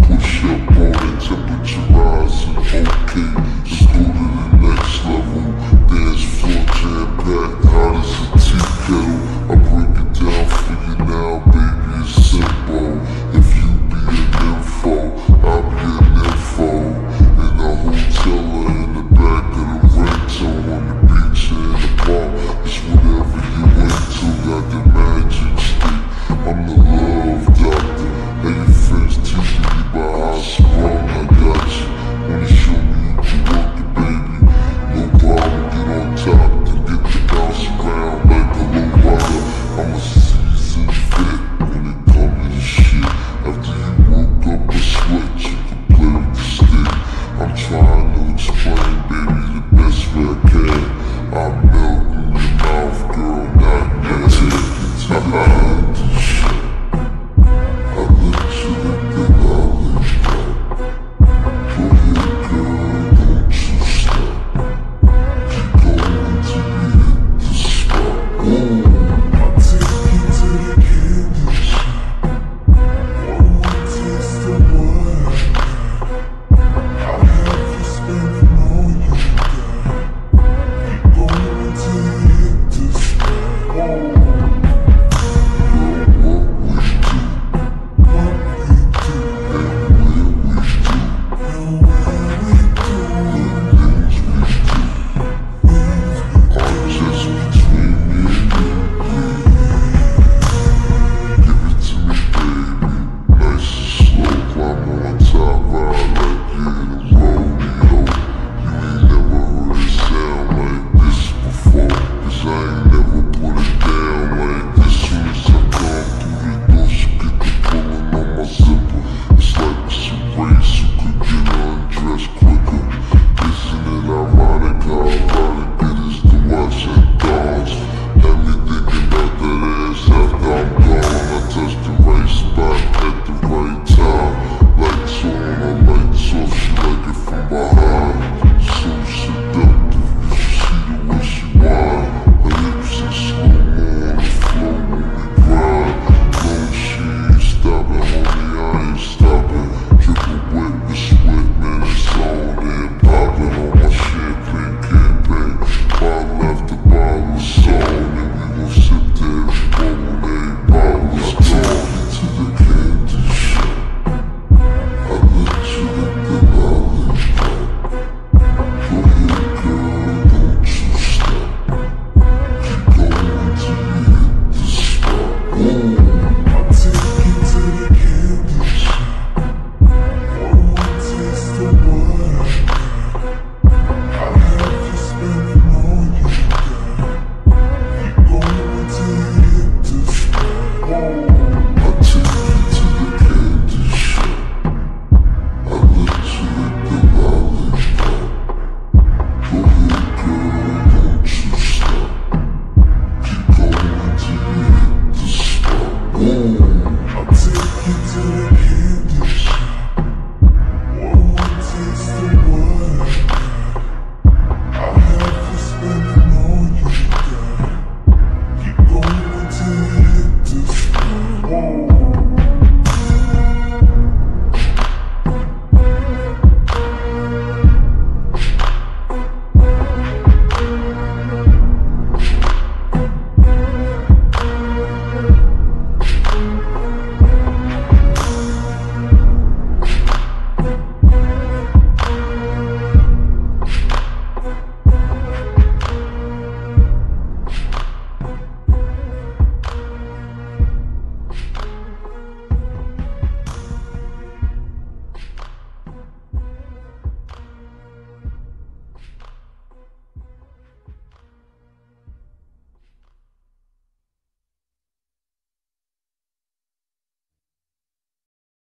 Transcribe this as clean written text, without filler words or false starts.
push up on it, temperature rising, okay. Let's go to the next level. Dance floor jam-packed, hot as a tea kettle. I break it down for you now, baby, it's simple. If you be an info, I'll be an info. In a hotel or in the back of the rental, on the beach or in the park, it's whatever you into. Got the magic stick, I'm the love doctor. Hey, your friends teaching me about how I sprung, I got you. Wanna show me you can work it, baby. No problem, get on top, then get the bounce around like a low rider. I'm a seasoned vet when it comes to this shit. After you woke up a sweat, you can play with the stick. I'm trying to explain, baby, the best way I can. I'm melting your mouth, girl, not yet. Take it to the end of shit. I let you lick the lollipop. Go ahead, girl, don't you stop. Keep going till you hit the spot. Whoa. I'll take you to the candy shop. One more taste of what I got. I'll have you spending all you got. Keep going till you hit the spot. Whoa. Race